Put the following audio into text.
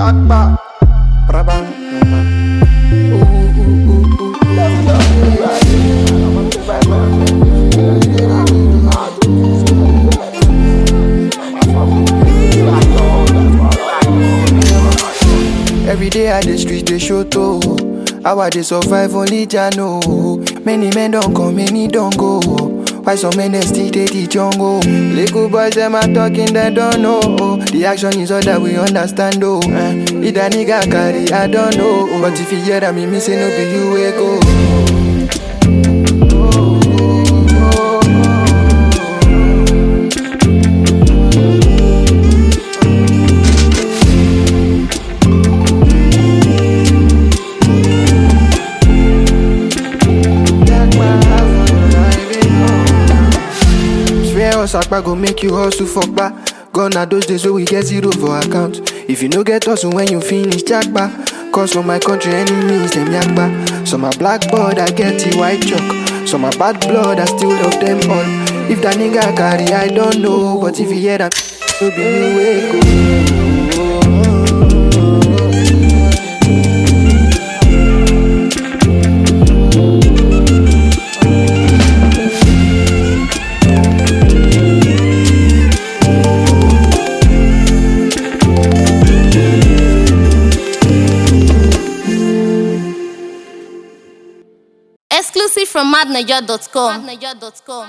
Jackpot. Brabang. Every day at the street they show to. How I dey survive only Jah know. Many men don't come, many don't go. Why some men they still take the jungle? Little boys them are talking, they don't know. The action is all that we understand though. If that nigga carry, I don't know. But if you hear that me missing, no be you we go. Sakpa go make you hustle for back. Gone are those days where we get zero for account. If you no get hustle when you finish jackba. Cause for my country enemies them yakba. Some are black blood I get the white chalk. Some are bad blood I still love them all. If that nigga carry I don't know. But if you hear that it'll be you way go. Exclusive from madniger.com.